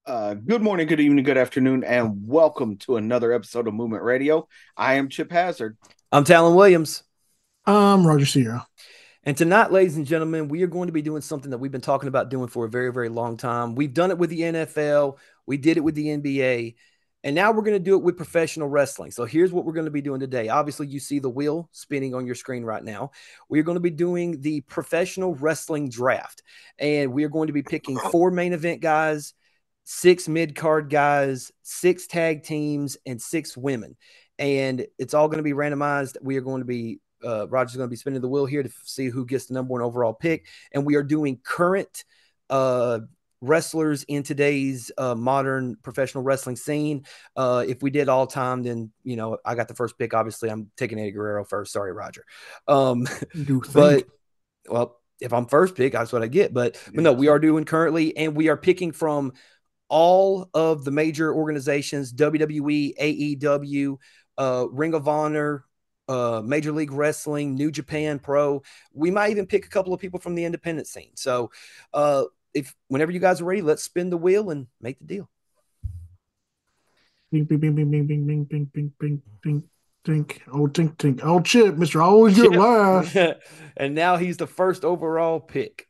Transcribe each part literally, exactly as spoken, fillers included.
Uh, good morning, good evening, good afternoon, and welcome to another episode of Movement Radio. I am Chip Hazard. I'm Talon Williams. Um, Roger Sierra. And tonight, ladies and gentlemen, we are going to be doing something that we've been talking about doing for a very, very long time. We've done it with the N F L, we did it with the N B A, and now we're going to do it with professional wrestling. So here's what we're going to be doing today. Obviously, you see the wheel spinning on your screen right now. We're going to be doing the professional wrestling draft, and we are going to be picking four main event guys, six mid card guys, six tag teams, and six women. And it's all going to be randomized. We are going to be Uh, Roger's going to be spinning the wheel here to see who gets the number one overall pick. And we are doing current uh, wrestlers in today's uh, modern professional wrestling scene. Uh, if we did all time, then, you know, I got the first pick. Obviously, I'm taking Eddie Guerrero first. Sorry, Roger. Um, You think? but, well, if I'm first pick, that's what I get. But, but no, we are doing currently, and we are picking from all of the major organizations, W W E, A E W, uh, Ring of Honor, uh, Major League Wrestling, New Japan Pro. We might even pick a couple of people from the independent scene. So uh, if whenever you guys are ready, let's spin the wheel and make the deal. Bing, bing, bing, bing, bing, bing, bing, bing, bing, bing, bing, tink. Oh, tink, tink. Oh, Chip, Mister Always Good Last. And now he's the first overall pick.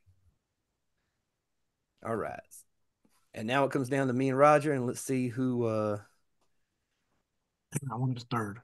All right. And now it comes down to me and Roger, and let's see who. Uh... I wanted third.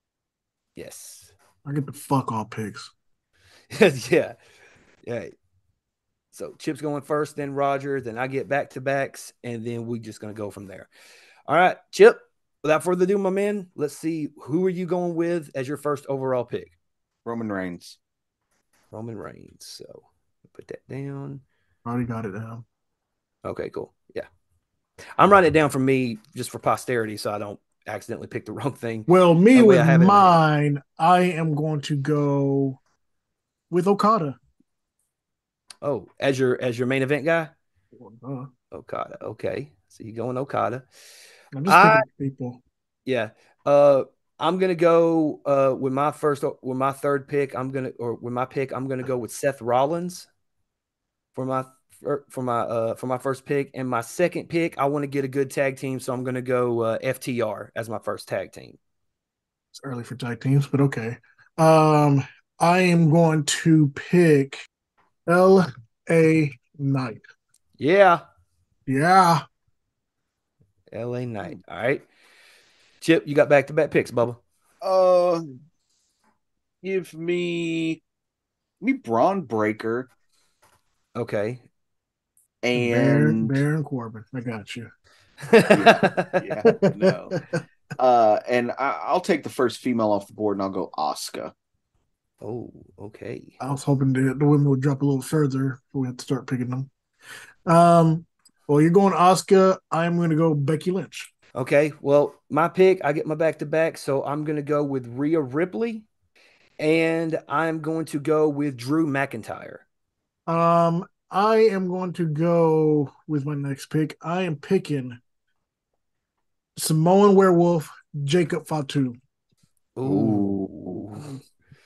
Yes. I get the fuck all picks. yeah. Yeah. So Chip's going first, then Roger, then I get back to backs, and then we're just going to go from there. All right, Chip, without further ado, my man, let's see. Who are you going with as your first overall pick? Roman Reigns. Roman Reigns. So put that down. Already got it down. Okay, cool. Yeah. I'm writing it down for me just for posterity so I don't accidentally pick the wrong thing. Well, me with mine, I am going to go with Okada. Oh, as your as your main event guy? Uh, Okada. Okay. So you going Okada. I'm just I, people. Yeah. Uh I'm gonna go uh with my first with my third pick. I'm gonna or with my pick, I'm gonna go with Seth Rollins for my for my uh for my first pick. And my second pick, I want to get a good tag team, so I'm gonna go uh, F T R as my first tag team. It's early for tag teams, but okay. Um, I am going to pick L A Knight. Yeah. Yeah. L A Knight. All right. Chip, you got back to back picks, Bubba. Uh give me me Braun Breaker. Okay. And Baron, Baron Corbin. I got you. yeah, yeah, no. Uh and I, I'll take the first female off the board and I'll go Asuka. Oh, okay. I was hoping the, the women would drop a little further before we have to start picking them. Um, well, you're going Asuka. I'm going to go Becky Lynch. Okay. Well, my pick, I get my back to back, so I'm going to go with Rhea Ripley, and I'm going to go with Drew McIntyre. Um, I am going to go with my next pick. I am picking Samoan Werewolf Jacob Fatu. Ooh.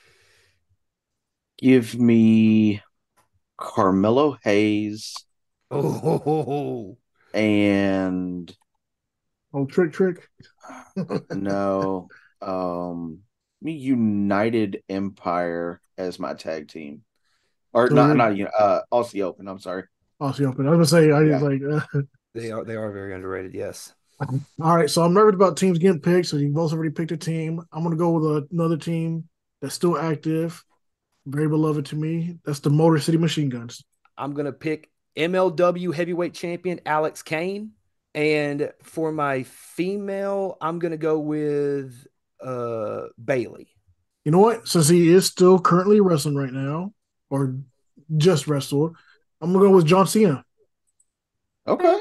Give me Carmelo Hayes. Oh. And oh, trick trick. no. Um me United Empire as my tag team. Or so not not you uh Aussie Open, I'm sorry. Aussie Open. I was gonna say I yeah. was like uh... they are they are very underrated, yes. All right, so I'm nervous about teams getting picked. So you both already picked a team. I'm gonna go with another team that's still active, very beloved to me. That's the Motor City Machine Guns. I'm gonna pick M L W heavyweight champion Alex Kane. And for my female, I'm gonna go with uh Bayley. You know what? Since he is still currently wrestling right now, or just wrestled, I'm gonna go with John Cena. Okay.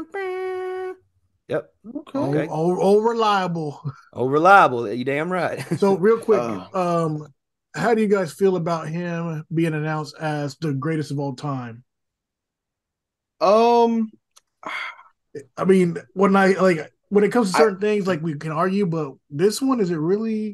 Yep. Okay. Oh, oh, oh reliable. Oh, reliable. You damn right. So real quick, uh, um, how do you guys feel about him being announced as the greatest of all time? Um, I mean, when I like when it comes to certain I, things, like we can argue, but this one is it really?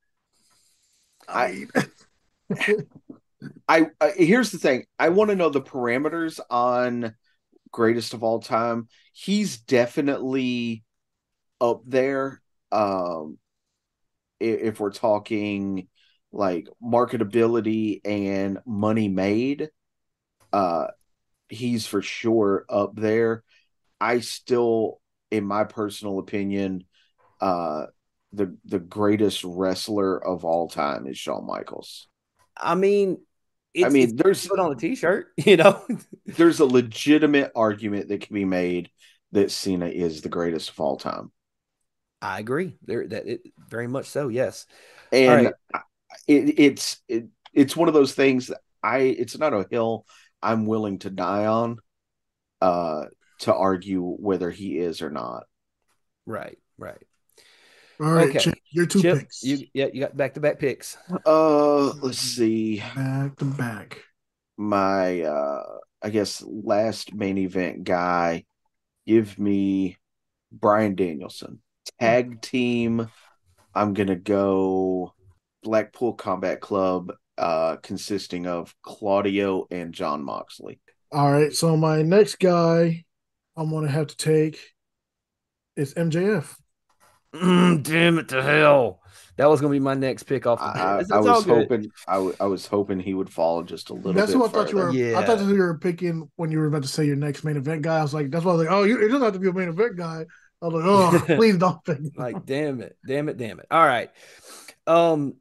I, I, I here's the thing. I want to know the parameters on greatest of all time, he's definitely up there. Um, if we're talking like marketability and money made, uh, he's for sure up there. I still, in my personal opinion, uh, the the greatest wrestler of all time is Shawn Michaels. I mean, I it's, mean, it's there's put on a t-shirt, you know. there's a legitimate argument that can be made that Cena is the greatest of all time. I agree. There, that it very much so. Yes. All And right. it, it's it, it's one of those things that I it's not a hill I'm willing to die on uh to argue whether he is or not. Right. Right. All right, Okay. Chip, your two Chip, picks. you yeah, you got back to back picks. Uh let's see. Back to back. My uh I guess last main event guy, give me Bryan Danielson. Tag team, I'm gonna go Blackpool Combat Club, uh, consisting of Claudio and John Moxley. All right, so my next guy I'm gonna have to take is M J F. Mm, damn it to hell! That was gonna be my next pick off the I, board. I, It's, I it's all was good. hoping I, w- I was hoping he would fall just a little That's bit who I thought you further. were. Yeah. I thought you were picking when you were about to say your next main event guy. I was like, that's why I was like, oh, you, it doesn't have to be a main event guy. I was like, oh, please don't pick. Like, damn it, damn it, damn it. All right. Um,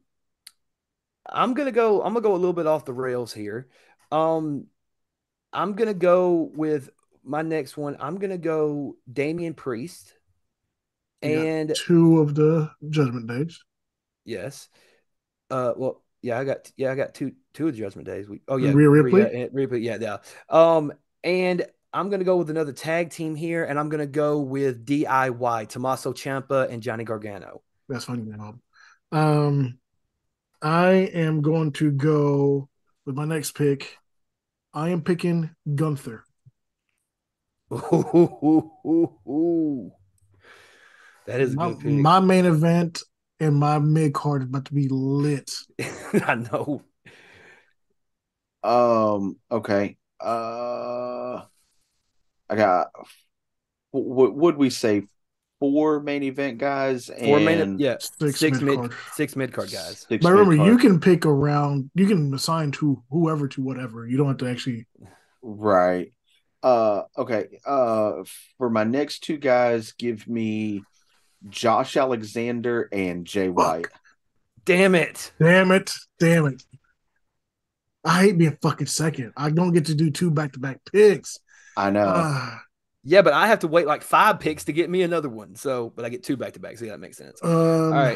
I'm gonna go. I'm gonna go a little bit off the rails here. Um, I'm gonna go with my next one. I'm gonna go Damian Priest. You got And two of the Judgment Days. yes, uh, well, yeah, I got yeah, I got two two of the Judgment Days. We oh yeah, Rhea Rhea Ripley. and Ripley, yeah, yeah. Um, and I'm gonna go with another tag team here, and I'm gonna go with D I Y, Tommaso Ciampa and Johnny Gargano. That's funny now. Um, I am going to go with my next pick. I am picking Gunther. Ooh, ooh, ooh, ooh. That is a My, good pick. my main event and my mid card is about to be lit. I know. Um. Okay. Uh. I got. What would we say? Four main event guys Four main, and yeah, Six six mid mid, card. six mid card guys. six But mid remember, you card. can pick around. You can assign to whoever to whatever. You don't have to actually. Right. Uh. Okay. Uh. For my next two guys, give me Josh Alexander and Jay White. Fuck. Damn it! Damn it! Damn it! I hate being fucking second. I don't get to do two back to back picks. I know. Uh, Yeah, but I have to wait like five picks to get me another one. So, but I get two back to back. So yeah, that makes sense. um, All right.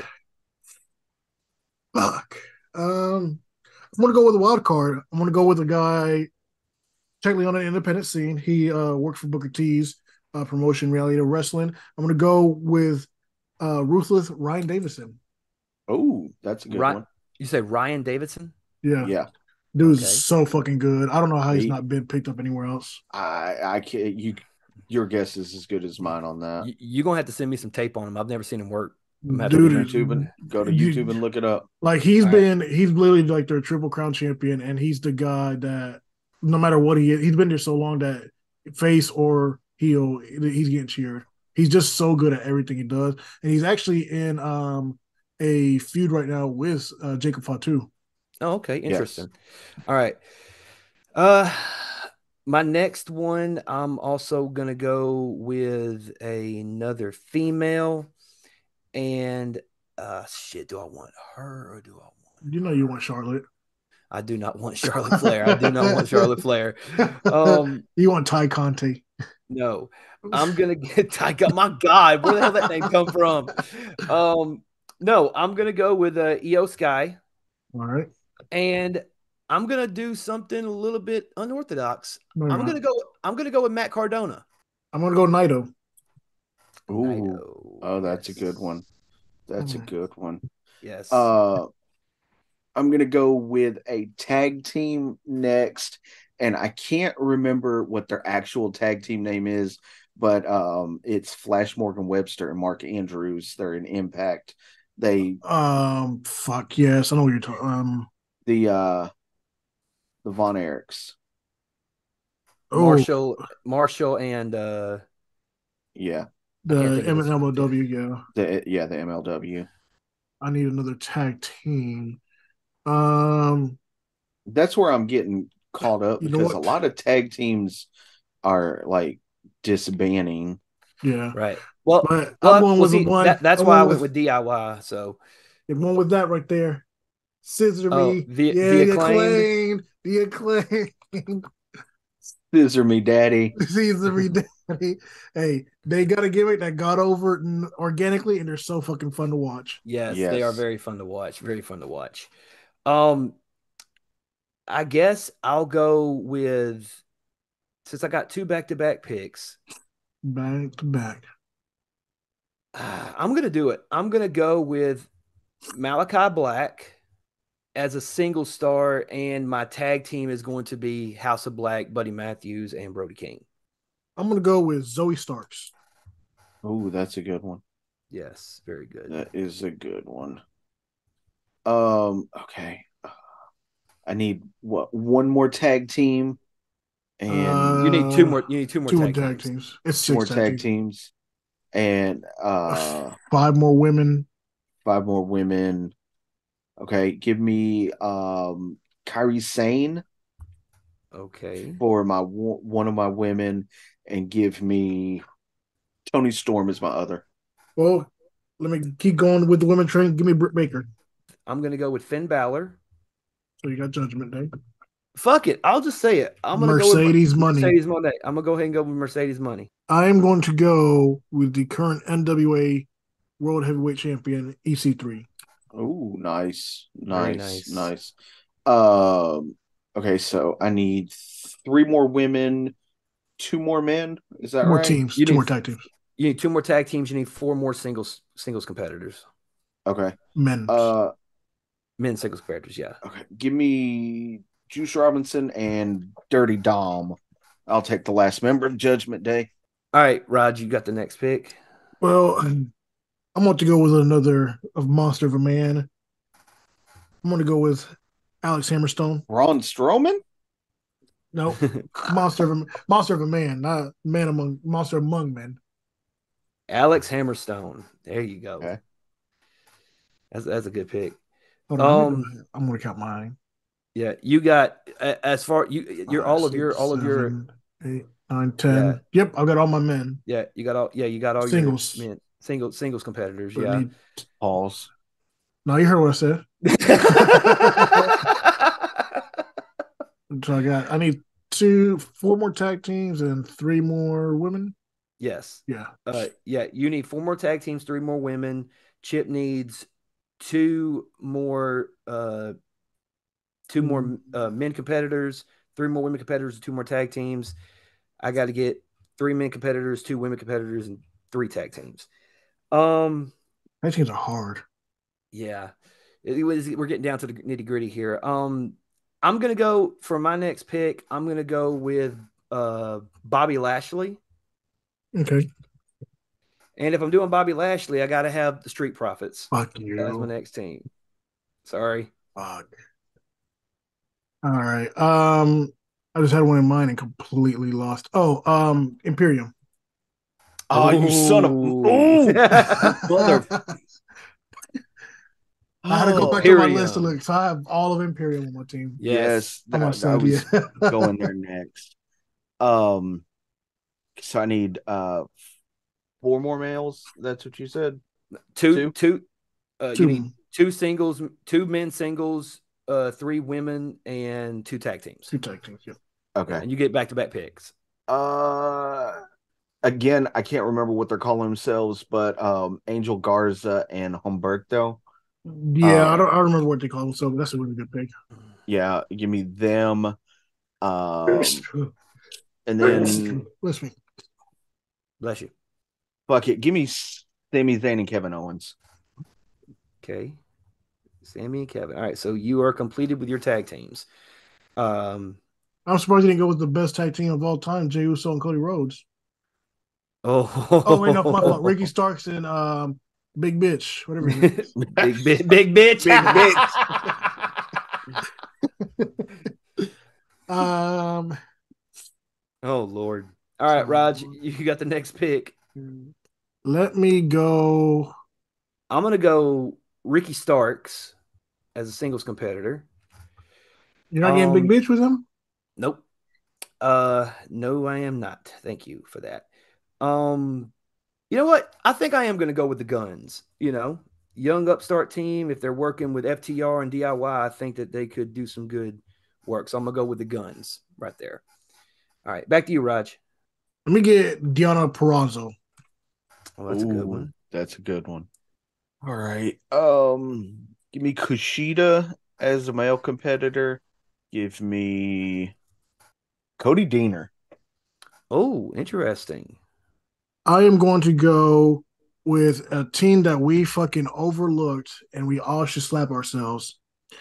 Fuck. Um, I'm gonna go with a wild card. I'm gonna go with a guy technically on an independent scene. He uh works for Booker T's uh, promotion, Reality Wrestling. I'm gonna go with uh Ruthless Ryan Davison. Oh, that's a good Right. one. You say Ryan Davidson? Yeah, Yeah. dude's Okay. so fucking good. I don't know how he's He- not been picked up anywhere else. I I can't you your guess is as good as mine on that. You, you're gonna have to send me some tape on him. I've never seen him work. I'm gonna have Go to to Dude, do that. YouTube and go to dude, YouTube and look it up. Like he's All been, he's literally like their Triple Crown champion, and he's the guy that no matter what he is, he's been there so long that face or heel, he's getting cheered. He's just so good at everything he does, and he's actually in um a feud right now with uh, Jacob Fatu. Oh, okay, Yes. interesting. All right. Uh, my next one, I'm also gonna go with another female, and uh, shit, do I want her or do I want? You know you want Charlotte. I do not want Charlotte Flair. I do not want Charlotte Flair. Um, You want Ty Conte. no, I'm gonna get. I got my God. Where the hell that name come from? Um, no, I'm gonna go with uh, Io Sky, All right. and I'm gonna do something a little bit unorthodox. No, you're I'm not. gonna go. I'm gonna go with Matt Cardona. I'm gonna go Naito. Ooh. Naito. Oh, that's Yes. a good one. That's a Mm. good one. Yes. Uh I'm gonna go with a tag team next, and I can't remember what their actual tag team name is, but um, it's Flash Morgan Webster and Mark Andrews. They're in Impact. They Um, fuck yes, I know what you're talking. Um, the uh the Von Erichs. Oh, Marshall, Marshall, and uh, Yeah, I can't the think of M his L W. Yeah, the yeah the M L W. I need another tag team. Um, That's where I'm getting caught up you know because a what? lot of tag teams are like disbanding. Yeah, right. Well, but I'm well, going well. with the See, one. that that's I'm why I going went with with D I Y. So, the one with that right there. Scissor oh, me. the Yeah, the the acclaimed. acclaimed. The acclaimed. Scissor me, daddy. Scissor me, daddy. Hey, they got a gimmick that got over organically, and they're so fucking fun to watch. Yes, they are Yes. very fun to watch. Very fun to watch. Um, I guess I'll go with since I got two back to back picks. Back to back. I'm gonna do it. I'm gonna go with Malachi Black as a single star, and my tag team is going to be House of Black, Buddy Matthews, and Brody King. I'm gonna go with Zoe Starks. Oh, that's a good one. Yes, very good. That is a good one. Um, okay. I need what one more tag team and Uh, You need two more. You need two more two more tag, tag teams. teams. It's two six more tag, tag teams. teams and uh Five more women. five more women. Okay, give me um Kyrie Sane Okay. for my one of my women and give me Tony Storm as my other. Well, let me keep going with the women train. Give me Britt Baker. I'm gonna go with Finn Balor. So you got Judgment Day. Fuck it. I'll just say it. I'm gonna Mercedes go with Money. Mercedes Money. I'm gonna go ahead and go with Mercedes Money. I am going to go with the current N W A World Heavyweight Champion E C three. Oh, nice, Very nice, nice. nice. Um, okay, so I need three more women, two more men. Is that Two more right? teams. You Two need- more tag teams. You need two more tag teams. You need four more singles singles competitors. Okay. Men. Uh, Men singles competitors. Yeah. okay. Give me Juice Robinson and Dirty Dom. I'll take the last member of Judgment Day. All right, Rod, you got the next pick. Well, I'm going to go with another of monster of a man. I'm going to go with Alex Hammerstone. Braun Strowman? No, monster of a monster of a man, not man among monster among men. Alex Hammerstone. There you go. Okay. That's that's a good pick. Hold on, Um, I'm going to count mine. Yeah, you got as far you you're Five, all of six, your all of your seven, eight, nine, ten. Yeah. Yep, I've got all my men. yeah you got all yeah you got all Singles. your men single singles competitors. But Yeah. need- Pause. No, you heard what I said. So I got I need two, four more tag teams and three more women. Yes. Yeah. Uh, yeah, you need four more tag teams, three more women. Chip needs two more uh two more uh, men competitors, three more women competitors, and two more tag teams. I got to get three men competitors, two women competitors, and three tag teams. Um, Tag teams are hard. yeah, it, it was. We're getting down to the nitty gritty here. Um, I'm gonna go for my next pick. I'm gonna go with uh Bobby Lashley. Okay. And if I'm doing Bobby Lashley, I got to have the Street Profits Fuck you. as my next team. Sorry. Fuck. All right. Um, I just had one in mind and completely lost. Oh, um, Imperium. Oh, you son of Ooh. mother. I had to go Oh, back to my Imperium. list to look. So I have all of Imperium on my team. Yes, On my that, side, I was yeah. going there next. Um, so I need uh four more males. That's what you said. Two, Two? two, uh, Two. you need two singles, two men singles, uh, three women, and two tag teams. Two tag teams. Yeah. Okay. And you get back to back picks. Uh, again, I can't remember what they're calling themselves, but um, Angel Garza and Humberto. Yeah, Uh, I don't. I don't remember what they call them. So that's a really good pick. Yeah, give me them. Um, and then Bless me. Bless you. fuck it, give me Sami Zayn and Kevin Owens. Okay. Sammy and Kevin. All right. So you are completed with your tag teams. Um, I'm surprised you didn't go with the best tag team of all time, Jey Uso and Cody Rhodes. oh, Oh wait, no, my fault. Ricky Starks and um, Big Bitch, whatever. His name is. big, big, big bitch. Big um, All Oh Lord. All right, Raj, you got the next pick. Let me go. I'm gonna go Ricky Starks as a singles competitor. You're not getting big Um, bitch with him? Nope. Uh, no, I am not. Thank you for that. Um, you know what? I think I am gonna go with the Guns. You know, young upstart team. If they're working with F T R and D I Y, I Y, I think that they could do some good work. So I'm gonna go with the Guns right there. All right, back to you, Raj. Let me get Diana Perazzo. Oh, that's Ooh, a good one. That's a good one. All right. Um, give me Kushida as a male competitor. Give me Cody Deaner. Oh, interesting. I am going to go with a team that we fucking overlooked and we all should slap ourselves.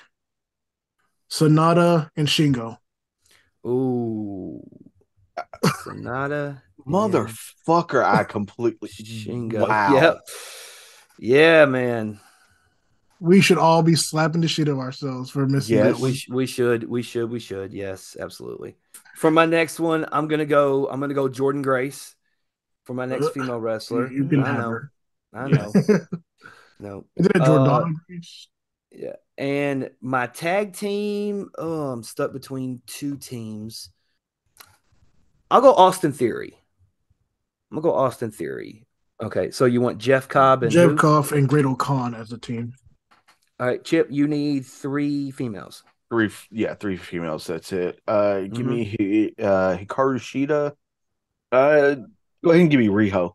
Sonata and Shingo. Ooh. Sonata. Motherfucker, I completely Shingo. Wow. Yep. Yeah, man. We should all be slapping the shit of ourselves for missing yes, that one. We, sh- we should. We should. We should. Yes, absolutely. For my next one, I'm gonna go. I'm gonna go Jordan Grace for my next female wrestler. You can I have know. her. I know. No. Is it a Jordana uh, Grace? Yeah. And my tag team, oh, I'm stuck between two teams. I'll go Austin Theory. I'm gonna go Austin Theory. Okay, so you want Jeff Cobb and Jeff who? Cobb and Great O'Con as a team. All right, Chip, you need three females. Three, yeah, three females. That's it. Uh, give mm-hmm. me uh Hikaru Shida. Uh, go ahead and give me Riho.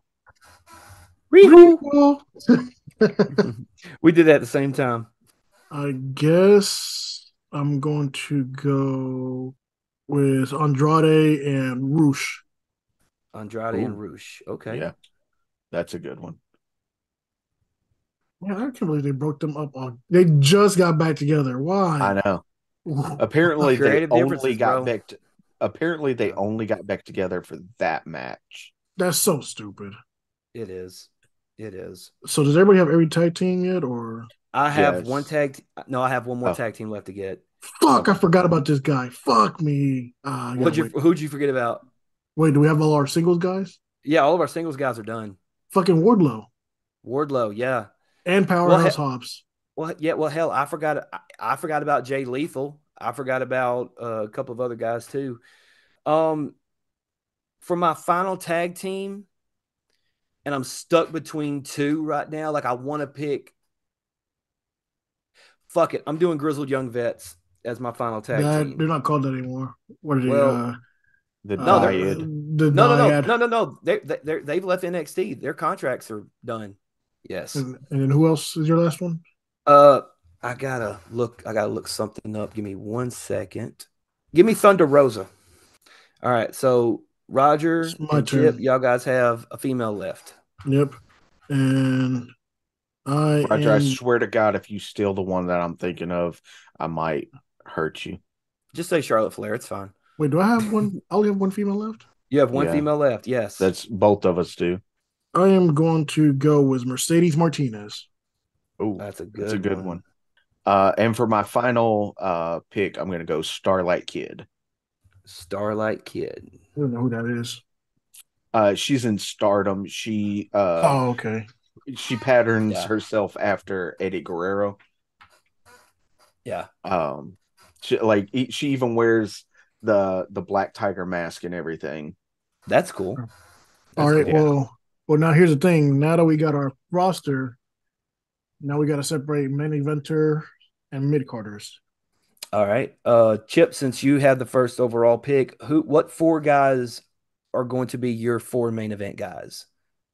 Riho. We did that at the same time. I guess I'm going to go with Andrade and Roosh. Andrade Ooh. and Roosh. Okay. Yeah, that's a good one. Yeah, I can't believe they broke them up. On they just got back together. Why? I know. Apparently they only got bro. back. To, apparently they only got back together for that match. That's so stupid. It is. It is. So does everybody have every tag team yet, or? I have yes. one tag. T- no, I have one more oh. tag team left to get. Fuck! Okay. I forgot about this guy. Fuck me. Uh, What'd you? Who'd you forget about? Wait, do we have all our singles guys? Yeah, all of our singles guys are done. Fucking Wardlow. Wardlow, yeah. And Powerhouse well, Hobbs. Well, yeah. Well, hell, I forgot. I, I forgot about Jay Lethal. I forgot about uh, a couple of other guys too. Um, for my final tag team, and I'm stuck between two right now. Like I want to pick. Fuck it, I'm doing Grizzled Young Vets as my final tag that, team. They're not called that anymore. What are they? Well, uh, the no, Dyad. The no, no, no, Dyad. no, no, no. They they they've left N X T. Their contracts are done. Yes. And, and then who else is your last one? Uh, I gotta look. I gotta look something up. Give me one second. Give me Thunder Rosa. All right. So Roger and Chip, y'all guys have a female left. Yep. And I Roger, am... I swear to God, if you steal the one that I'm thinking of, I might hurt you. Just say Charlotte Flair. It's fine. Wait, do I have one? I only have one female left? You have one yeah. female left. Yes. That's both of us do. I am going to go with Mercedes Martinez. Oh, that's a good that's a good one. one. Uh, and for my final uh, pick, I'm going to go Starlight Kid. Starlight Kid. I don't know who that is. Uh, she's in Stardom. She uh, oh, okay. She patterns yeah. herself after Eddie Guerrero. Yeah. Um, she like she even wears the the black tiger mask and everything. That's cool. That's All right. Cool. Well, well. Now here's the thing. Now that we got our roster, now we got to separate main eventer and mid carders. All right. Uh, Chip, since you had the first overall pick, who, what four guys are going to be your four main event guys?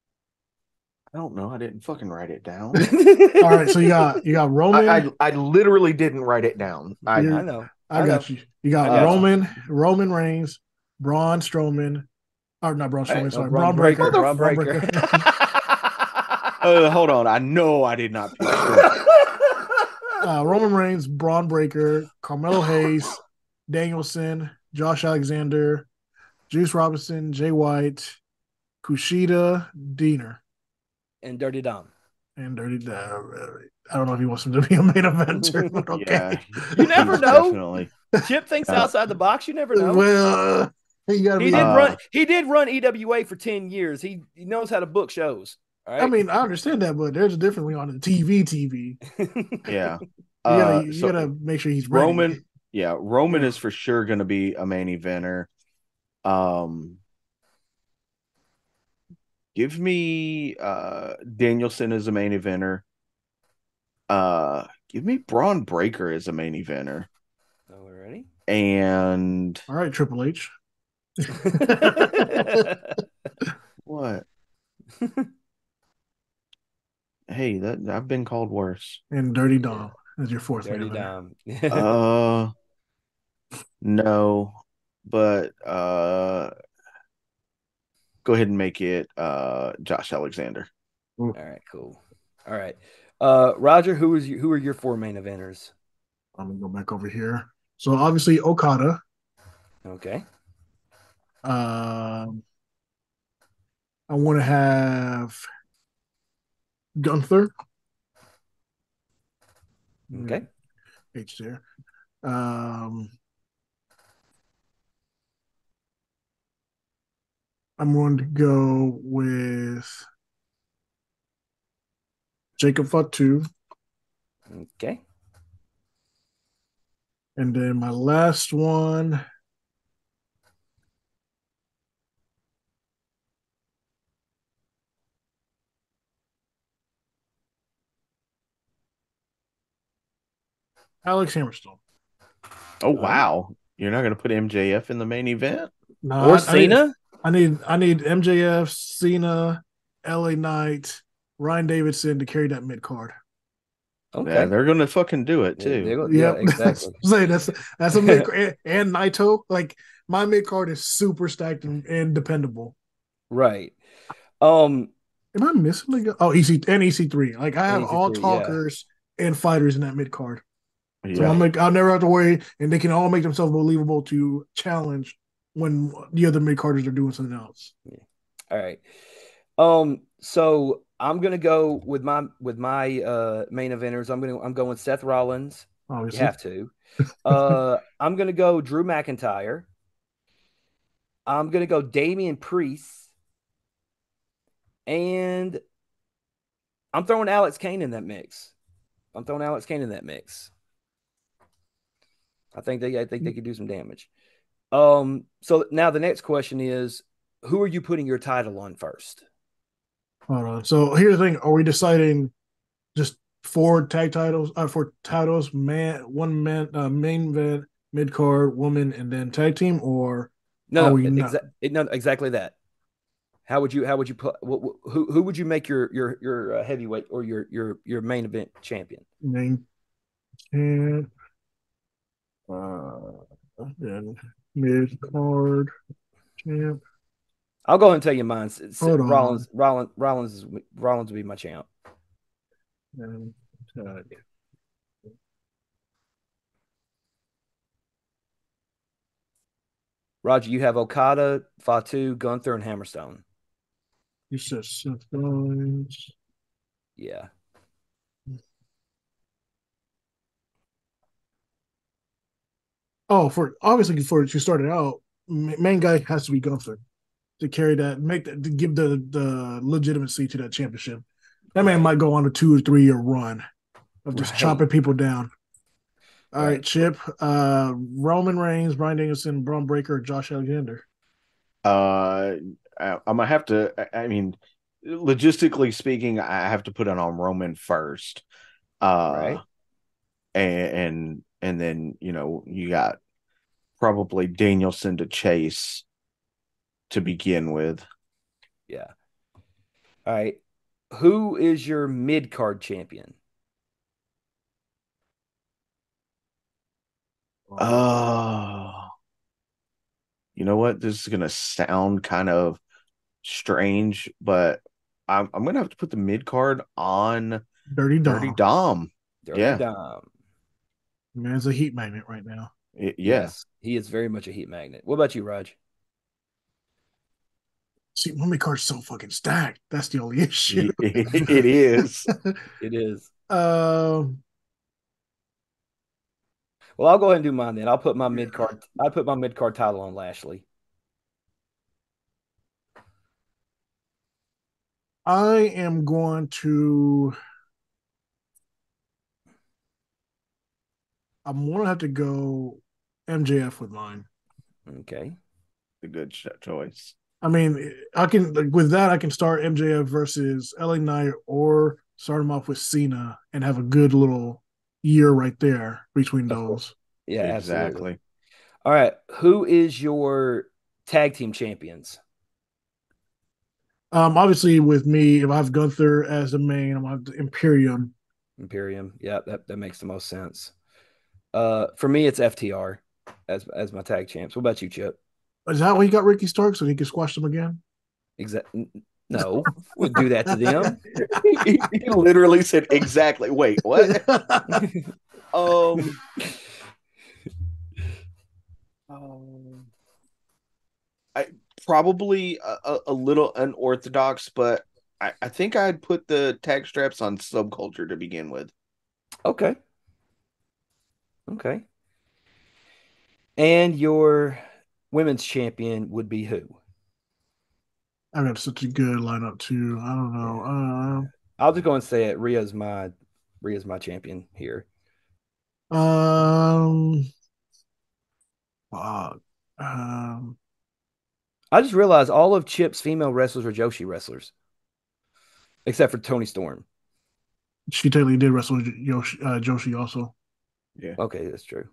I don't know. I didn't fucking write it down. All right, so you got you got Roman. I, I, I literally didn't write it down. I, I know. I, I got know. you. You got, got Roman, you. Roman Reigns, Braun Strowman, or not Braun Strowman. Hey, sorry, Braun Breaker. Braun Breaker. Breaker. uh, hold on. I know I did not pick uh, Roman Reigns, Braun Breaker, Carmelo Hayes, Danielson, Josh Alexander, Juice Robinson, Jay White, Kushida, Diener. And Dirty Dom. And Dirty Dom. I don't know if he wants him to be a main eventer, but okay. Yeah. You never know. Definitely. Chip thinks uh, outside the box. You never know. Well, You gotta He be. did Uh, run. He did run E W A for ten years. He, he knows how to book shows. All I right. mean, I understand that, but there's a difference on the T V. T V. yeah. You gotta Uh, you so gotta make sure he's ready. Roman, yeah, Roman Yeah. is for sure going to be a main eventer. Um, give me uh Danielson as a main eventer. Uh, give me Braun Breaker as a main eventer. Alrighty. And All right, Triple H. what? Hey, that I've been called worse. And Dirty Dom as your fourth Dirty man. Dom. Uh, no, but uh, go ahead and make it uh Josh Alexander. All right, cool. All right. Uh Roger, who is you who are your four main eventers? I'm gonna go back over here. So obviously Okada. Okay. Um, I want to have Gunther. Okay. H there. Um, I'm going to go with Jacob Fatu. Okay. And then my last one. Alex Hammerstone. Oh wow, you're not going to put M J F in the main event? No, Or I, I need, Cena? I need I need M J F, Cena, L A Knight, Ryan Davidson to carry that mid card. Yeah, Okay. they're going to fucking do it They- they too. go- yeah, Yep, exactly. say that's that's a mid and, and Naito. Like my mid card is super stacked and, and dependable. Right. Um, Am I missing the guy? Oh, E C and E C three. Like I have all E C three, yeah. talkers and fighters in that mid card. So Yeah. I'll make I'll never have to worry, and they can all make themselves believable to challenge when the other mid carders are doing something else. All right. Um, so I'm gonna go with my with my uh main eventers. I'm gonna I'm going Seth Rollins. You Obviously, have to. Uh, I'm gonna go Drew McIntyre. I'm gonna go Damian Priest, and I'm throwing Alex Kane in that mix. I'm throwing Alex Kane in that mix. I think they I think they could do some damage. Um, so now the next question is, who are you putting your title on first? hold on. So here's the thing: are we deciding just four tag titles? Uh, four titles, man, one man, uh, main event, mid card, woman, and then tag team, or No, are no, we not? exa- no, exactly that. How would you how would you put who who would you make your your your uh, heavyweight or your your your main event champion? Main champ, uh, then mid card champ. I'll go ahead and tell you mine. S- s- Hold on. Rollins Rollins Rollins is Rollins would be my champ. And tag. Roger, you have Okada, Fatu, Gunther, and Hammerstone. You said Seth Rollins. Yeah. Oh, for obviously for you started out, main guy has to be Gunther to carry that, make that, to give the the legitimacy to that championship. That man Right. might go on a two or three year run of just Right. chopping people down. All right, Right. Chip, uh, Roman Reigns, Bryan Danielson, Braun Breaker, Josh Alexander. Uh, I, I'm gonna have to. I I mean, logistically speaking, I have to put it on Roman first. Uh, Right. and and and then you know you got probably Danielson to chase to begin with. Yeah. All right. Who is your mid card champion? Oh, you know what? This is gonna sound kind of strange, but I'm I'm gonna have to put the mid card on Dirty Dirty Dom. Dom. Dirty Yeah, Dom. Man's a heat magnet right now. Y- yeah. Yes, he is very much a heat magnet. What about you, Raj? See, my card's so fucking stacked. That's the only issue. It is. It is. um, Well, I'll go ahead and do mine then. I'll put my mid card. I put my mid card title on Lashley. I am going to. I'm going to have to go M J F with mine. Okay. A good choice. I mean, I can like, with that I can start M J F versus L A Knight, or start him off with Cena and have a good little year right there between Of course. those. Yeah, absolutely. Exactly. All right. Who is your tag team champions? Um, obviously, with me, if I have Gunther as the main, I'm gonna have the Imperium. Imperium. Yeah, that, that makes the most sense. Uh, for me, it's F T R as as my tag champs. What about you, Chip? Is that why he got Ricky Stark so he can squash them again? Exactly. No, would do that to them. he, he literally said exactly. Wait, what? um, um, I probably a, a little unorthodox, but I, I think I'd put the tag straps on Subculture to begin with. Okay. Okay. And your women's champion would be who? I got such a good lineup too. I don't know. Yeah. Uh, I'll just go and say it. Rhea's my Rhea's my champion here. um, fuck. Um, I just realized all of Chip's female wrestlers are Joshi wrestlers, except for Tony Storm. she technically did wrestle with Yoshi, uh, Joshi also. Yeah. Okay, that's true.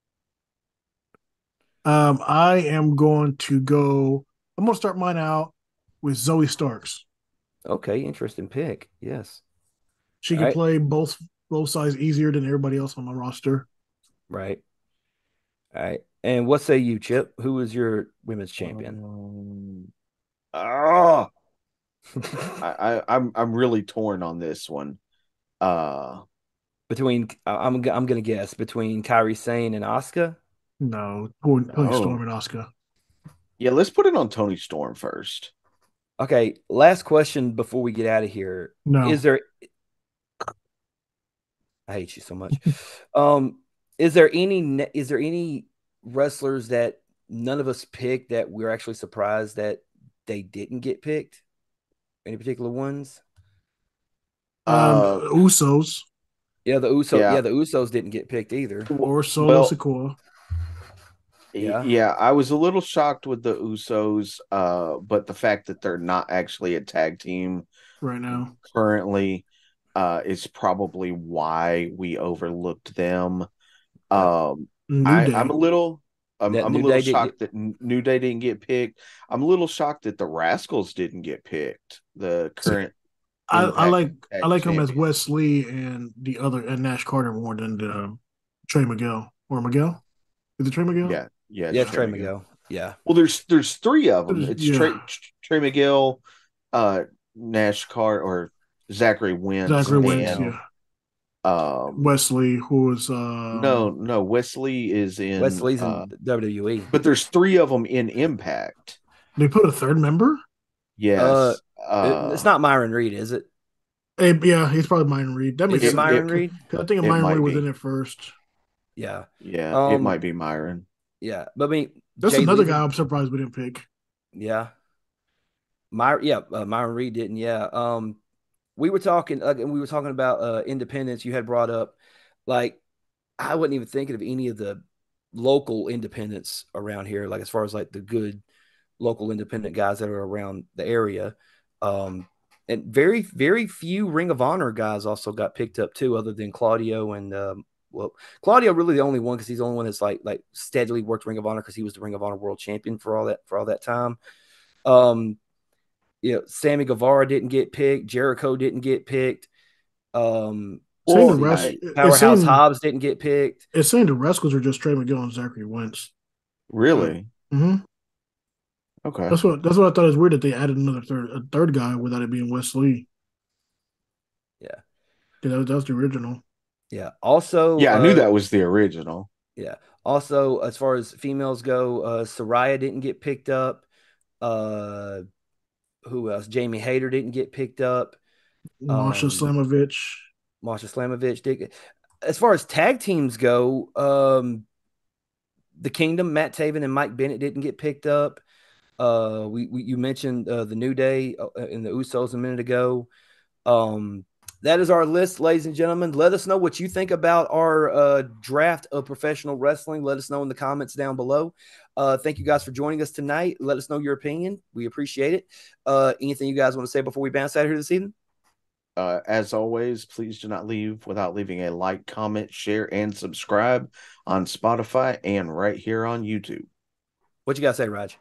Um, I am going to go. I'm gonna start mine out with Zoe Starks. Okay, interesting pick. Yes. She All can right. play both both sides easier than everybody else on my roster. Right. All right. And what say you, Chip? Who is your women's champion? Um, oh, I, I, I'm I'm really torn on this one. Uh, Between I'm I'm gonna guess between Kairi Sane and Asuka. No, Tony Storm no. and Oscar. Yeah, let's put it on Tony Storm first. Okay, last question before we get out of here. No, Is there I hate you so much. Um, is there any is there any wrestlers that none of us picked that we're actually surprised that they didn't get picked? Any particular ones? um, Uh, Usos Yeah, the Usos. yeah. Yeah, the Usos didn't get picked either. or Solo Well, Sikoa. Yeah. yeah, I was a little shocked with the Usos, uh, but the fact that they're not actually a tag team Right now. currently, uh, is probably why we overlooked them. Yep. Um, New I, Day. I'm a little, I'm, That I'm a New little Day didn't shocked get. that New Day didn't get picked. I'm a little shocked that the Rascals didn't get picked. The See, current I, I Impact like I Tag like him as Champions. Wes Lee and the other and Nash Carter more than the, um, Trey Miguel or Miguel. Is it Trey Miguel? Yeah, yeah, it's Yes, Trey Trey Miguel. Miguel. Yeah. Well, there's there's three of them. It's Yeah, Trey Trey Miguel, uh, Nash Cart or Zachary Wentz, Zachary Wentz. Wentz. and Yeah, um, Wesley, who is um, no, no, Wesley is in. Wesley's in Uh, W W E. but there's three of them in Impact. they put a third member. Uh, Yes. it, it's Uh, not Myron Reed, is it? Hey, yeah, he's probably Myron Reed. That Is makes it it sense. Myron it Reed? I think it Myron Reed might was in be. it first. Yeah. Yeah, it Um. might be Myron. Yeah. But I mean, That's Jay another guy Lethal. I'm surprised we didn't pick. Yeah. My yeah. Uh, Myron Reed didn't. Yeah. Um. We were talking. Uh, we were talking about uh independence. You had brought up like I wasn't even thinking of any of the local independents around here. Like as far as like the good local independent guys that are around the area. Um. And very, very few Ring of Honor guys also got picked up too, other than Claudio and um, well, Claudio really the only one because he's the only one that's like like steadily worked Ring of Honor because he was the Ring of Honor World Champion for all that for all that time. Um, you know, Sammy Guevara didn't get picked, Jericho didn't get picked. Um, Saying the Well, let's rest, see, I it's Powerhouse saying Hobbs didn't get picked. it's saying the Rascals are just Trey McGill and Zachary Wentz. really Mm-hmm. okay. That's what that's what I thought is weird that they added another third a third guy without it being Wes Lee. Yeah, Yeah, that, was- that was the original. yeah. Also, Yeah, I knew uh, that was the original. yeah. Also, as far as females go, uh, Soraya didn't get picked up. Uh, who else? Jamie Hayter didn't get picked up. Marsha Um, Slamovich. Marsha Slamovich did. As far as tag teams go, um, the Kingdom, Matt Taven and Mike Bennett didn't get picked up. Uh, we, we you mentioned uh, the New Day uh, in the Usos a minute ago. Um, that is our list, ladies and gentlemen. Let us know what you think about our uh, draft of professional wrestling. Let us know in the comments down below. Uh, thank you guys for joining us tonight. Let us know your opinion. We appreciate it. Uh, anything you guys want to say before we bounce out here this evening? Uh, as always, please do not leave without leaving a like, comment, share, and subscribe on Spotify and right here on YouTube. What you got to say, Raj?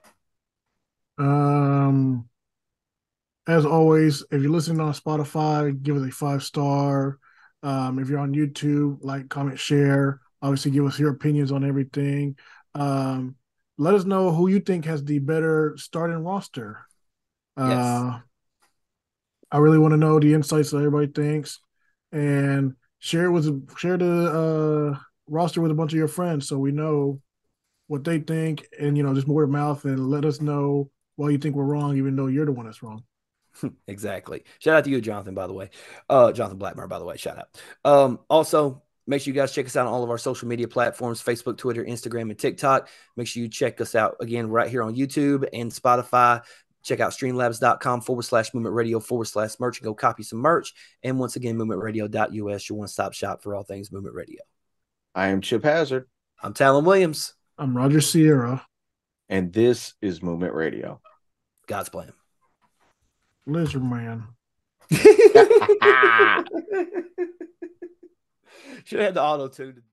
Um, as always, if you're listening on Spotify, give it a five star. Um, if you're on YouTube, like, comment, share. Obviously, give us your opinions on everything. Um, let us know who you think has the better starting roster. Yes. Uh, I really want to know the insights that everybody thinks, and share it with share the uh, roster with a bunch of your friends so we know what they think, and you know, just word of mouth, and let us know why you think we're wrong, even though you're the one that's wrong. Exactly. Shout out to you, Jonathan, by the way. Uh, Jonathan Blackmar, by the way. Shout out. Um, also, make sure you guys check us out on all of our social media platforms: Facebook, Twitter, Instagram, and TikTok. Make sure you check us out again right here on YouTube and Spotify. Check out streamlabs.com forward slash movement radio forward slash merch and go copy some merch. And once again, movement radio dot U S, your one stop shop for all things movement radio. I am Chip Hazard. I'm Talon Williams. I'm Roger Sierra. And this is Movement Radio. God's plan. Lizard Man. Should have had the auto tune.